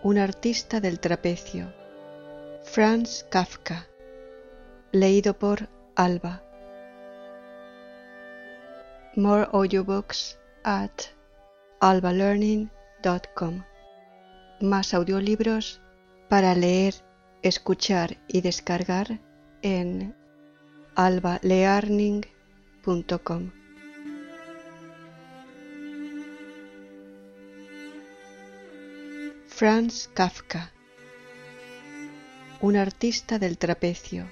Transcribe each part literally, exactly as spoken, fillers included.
Un artista del trapecio. Franz Kafka. Leído por Alba. More audiobooks at albalearning dot com. Más audiolibros para leer, escuchar y descargar en albalearning punto com. Franz Kafka. Un artista del trapecio.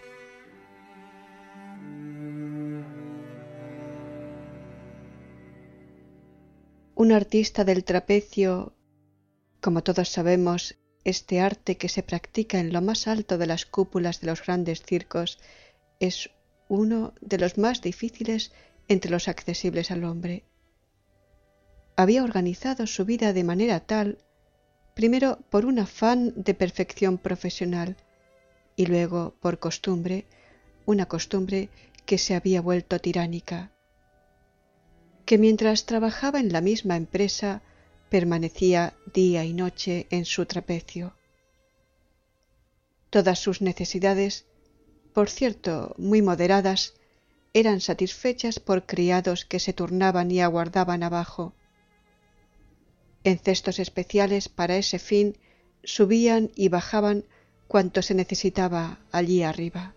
Un artista del trapecio, como todos sabemos, este arte que se practica en lo más alto de las cúpulas de los grandes circos, es uno de los más difíciles entre los accesibles al hombre. Había organizado su vida de manera tal, primero por un afán de perfección profesional y luego por costumbre, una costumbre que se había vuelto tiránica, que mientras trabajaba en la misma empresa permanecía día y noche en su trapecio. Todas sus necesidades, por cierto muy moderadas, eran satisfechas por criados que se turnaban y aguardaban abajo. En cestos especiales para ese fin subían y bajaban cuanto se necesitaba allí arriba.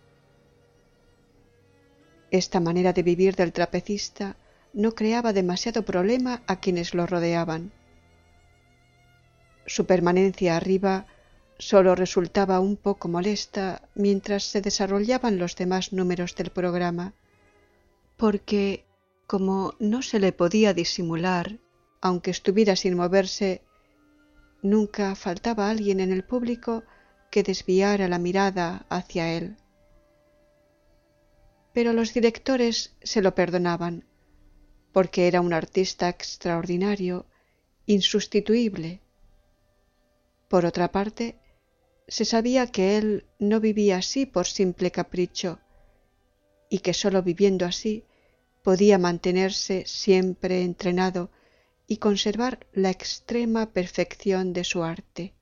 Esta manera de vivir del trapecista no creaba demasiado problema a quienes lo rodeaban. Su permanencia arriba solo resultaba un poco molesta mientras se desarrollaban los demás números del programa, porque, como no se le podía disimular, aunque estuviera sin moverse, nunca faltaba alguien en el público que desviara la mirada hacia él. Pero los directores se lo perdonaban, porque era un artista extraordinario, insustituible. Por otra parte, se sabía que él no vivía así por simple capricho, y que sólo viviendo así podía mantenerse siempre entrenado y conservar la extrema perfección de su arte.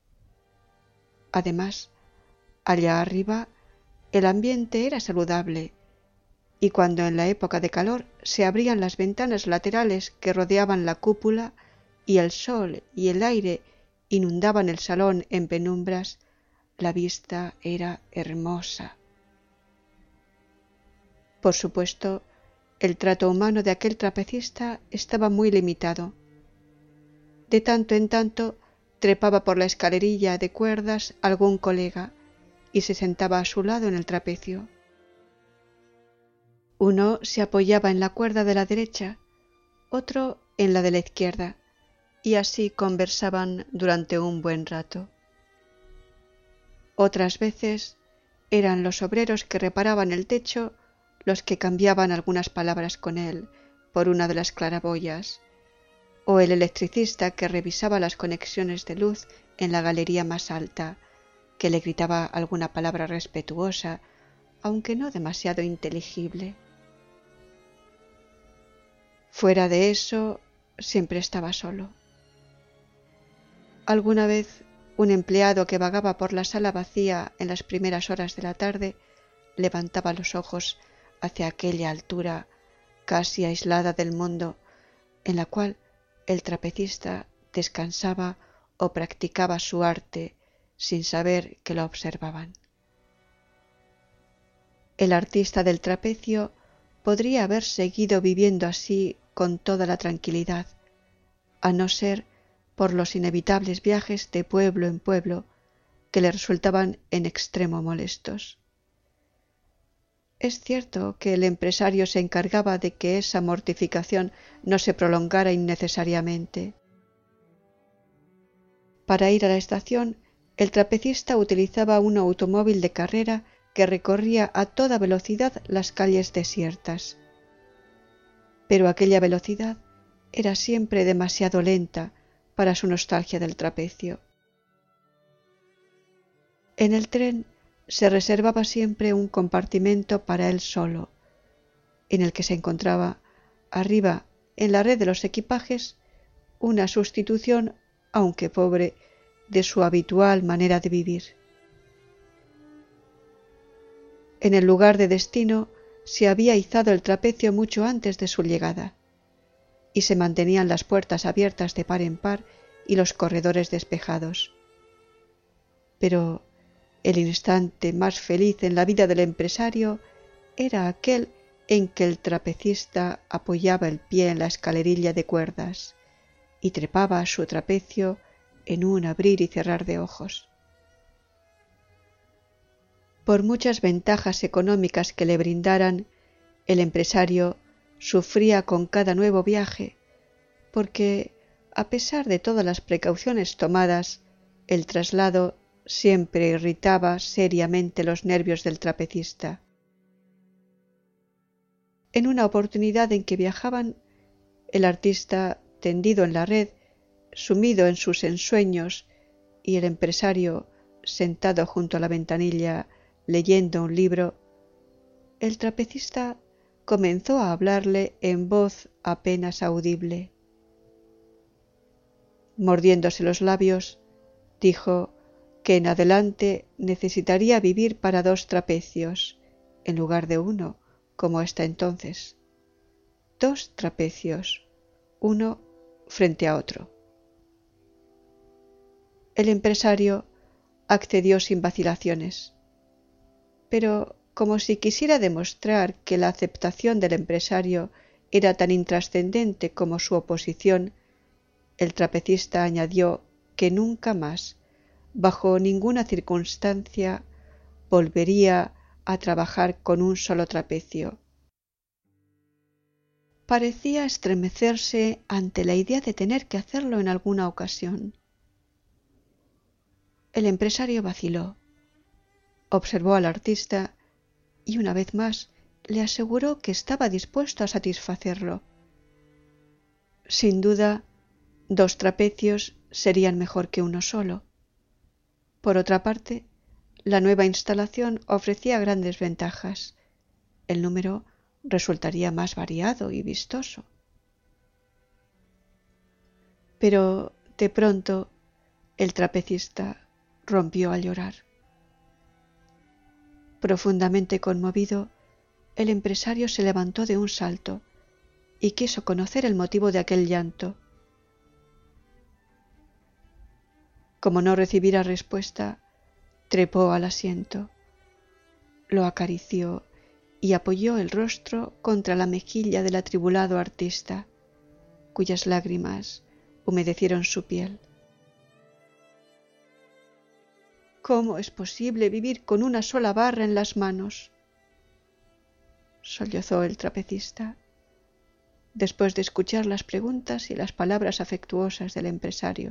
Además, allá arriba el ambiente era saludable, y cuando en la época de calor se abrían las ventanas laterales que rodeaban la cúpula y el sol y el aire inundaban el salón en penumbras, la vista era hermosa. Por supuesto, el trato humano de aquel trapecista estaba muy limitado. De tanto en tanto trepaba por la escalerilla de cuerdas algún colega y se sentaba a su lado en el trapecio. Uno se apoyaba en la cuerda de la derecha, otro en la de la izquierda, y así conversaban durante un buen rato. Otras veces eran los obreros que reparaban el techo los que cambiaban algunas palabras con él por una de las claraboyas, o el electricista que revisaba las conexiones de luz en la galería más alta, que le gritaba alguna palabra respetuosa, aunque no demasiado inteligible. Fuera de eso, siempre estaba solo. Alguna vez, un empleado que vagaba por la sala vacía en las primeras horas de la tarde levantaba los ojos hacia aquella altura casi aislada del mundo, en la cual el trapecista descansaba o practicaba su arte sin saber que lo observaban. El artista del trapecio podría haber seguido viviendo así con toda la tranquilidad, a no ser por los inevitables viajes de pueblo en pueblo que le resultaban en extremo molestos. Es cierto que el empresario se encargaba de que esa mortificación no se prolongara innecesariamente. Para ir a la estación, el trapecista utilizaba un automóvil de carrera que recorría a toda velocidad las calles desiertas. Pero aquella velocidad era siempre demasiado lenta para su nostalgia del trapecio. En el tren se reservaba siempre un compartimento para él solo, en el que se encontraba, arriba en la red de los equipajes, una sustitución, aunque pobre, de su habitual manera de vivir. En el lugar de destino se había izado el trapecio mucho antes de su llegada, y se mantenían las puertas abiertas de par en par y los corredores despejados. Pero el instante más feliz en la vida del empresario era aquel en que el trapecista apoyaba el pie en la escalerilla de cuerdas y trepaba a su trapecio en un abrir y cerrar de ojos. Por muchas ventajas económicas que le brindaran, el empresario sufría con cada nuevo viaje, porque, a pesar de todas las precauciones tomadas, el traslado siempre irritaba seriamente los nervios del trapecista. En una oportunidad en que viajaban, el artista, tendido en la red, sumido en sus ensueños, y el empresario, sentado junto a la ventanilla, leyendo un libro, el trapecista comenzó a hablarle en voz apenas audible. Mordiéndose los labios, dijo que en adelante necesitaría vivir para dos trapecios, en lugar de uno, como hasta entonces. Dos trapecios, uno frente a otro. El empresario accedió sin vacilaciones, pero como si quisiera demostrar que la aceptación del empresario era tan intrascendente como su oposición, el trapecista añadió que nunca más, bajo ninguna circunstancia, volvería a trabajar con un solo trapecio. Parecía estremecerse ante la idea de tener que hacerlo en alguna ocasión. El empresario vaciló, observó al artista y una vez más le aseguró que estaba dispuesto a satisfacerlo. Sin duda, dos trapecios serían mejor que uno solo. Por otra parte, la nueva instalación ofrecía grandes ventajas. El número resultaría más variado y vistoso. Pero de pronto el trapecista rompió a llorar. Profundamente conmovido, el empresario se levantó de un salto y quiso conocer el motivo de aquel llanto. Como no recibiera respuesta, trepó al asiento, lo acarició y apoyó el rostro contra la mejilla del atribulado artista, cuyas lágrimas humedecieron su piel. ¿Cómo es posible vivir con una sola barra en las manos?, sollozó el trapecista, después de escuchar las preguntas y las palabras afectuosas del empresario.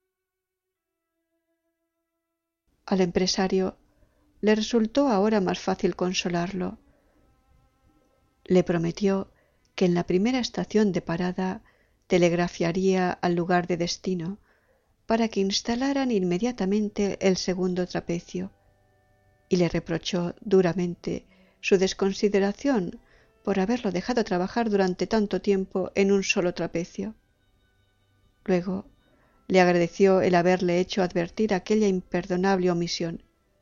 Al empresario le resultó ahora más fácil consolarlo. Le prometió que en la primera estación de parada telegrafiaría al lugar de destino para que instalaran inmediatamente el segundo trapecio, y le reprochó duramente su desconsideración por haberlo dejado trabajar durante tanto tiempo en un solo trapecio. Luego le agradeció el haberle hecho advertir aquella imperdonable omisión.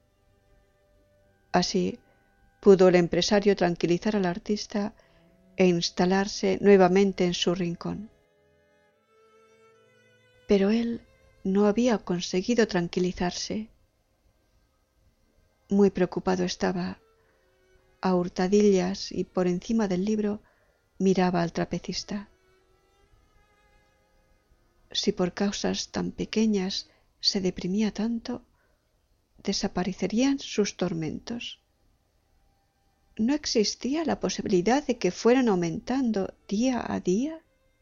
Así pudo el empresario tranquilizar al artista e instalarse nuevamente en su rincón. Pero él no había conseguido tranquilizarse. Muy preocupado estaba. A hurtadillas y por encima del libro miraba al trapecista. Si por causas tan pequeñas se deprimía tanto, desaparecerían sus tormentos. ¿No existía la posibilidad de que fueran aumentando día a día?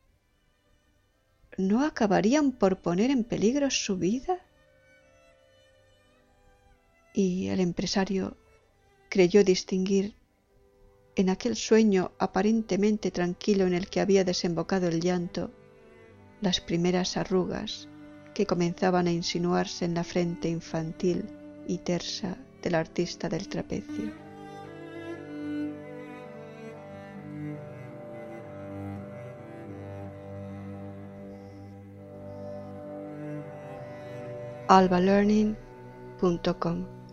¿No acabarían por poner en peligro su vida? Y el empresario creyó distinguir, en aquel sueño aparentemente tranquilo en el que había desembocado el llanto, las primeras arrugas que comenzaban a insinuarse en la frente infantil y tersa del artista del trapecio. alba learning punto com.